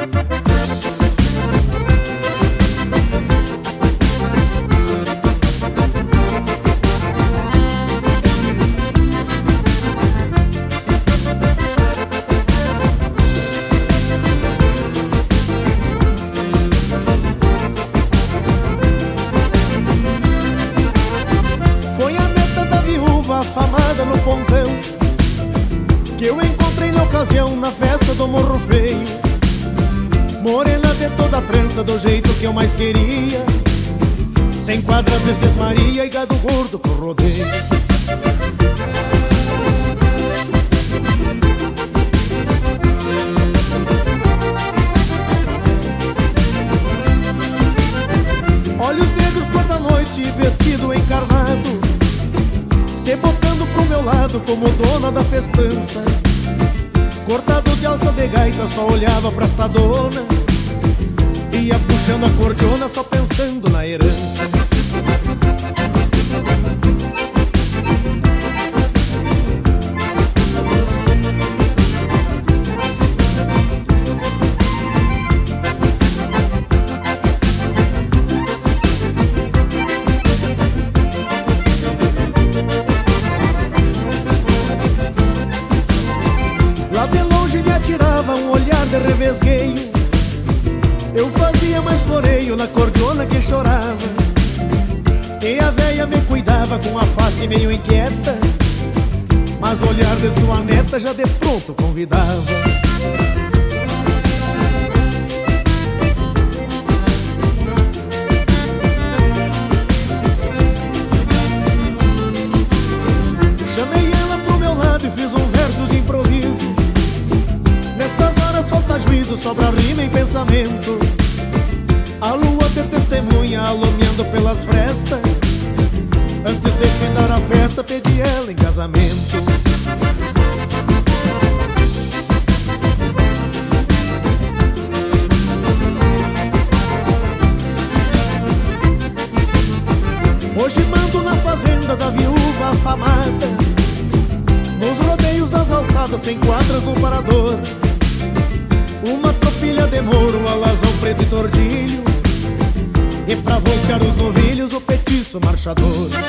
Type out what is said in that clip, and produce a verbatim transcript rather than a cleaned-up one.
Afamada no pontão que eu encontrei na ocasião na festa do Morro Feio. Morena de toda trança, do jeito que eu mais queria, sem quadras de Sesmaria e gado gordo pro rodeio. Olhos negros cor da noite, vestido encarnado, se botando pro meu lado como dona da festança. Cortado de alça de gaita, só olhava pra esta dona, ia puxando a cordiona só pensando na herança. Tirava um olhar de revesgueio, eu fazia mais floreio na cordiona que chorava, e a véia me cuidava com a face meio inquieta, mas o olhar de sua neta já de pronto convidava. Chamei ela pro meu lado e fiz um verso de improviso. Nestas horas falta juízo, sobra rima em pensamento. A lua de testemunha alumiando pelas frestas. Antes de findar a festa, pedi ela em casamento. Hoje mando na fazenda da viúva afamada, nos rodeios das alçadas, sem quadras no parador. Uma tropilha de mouro, alazão preto e tordilho, e pra voltear os novilhos o petiço marchador.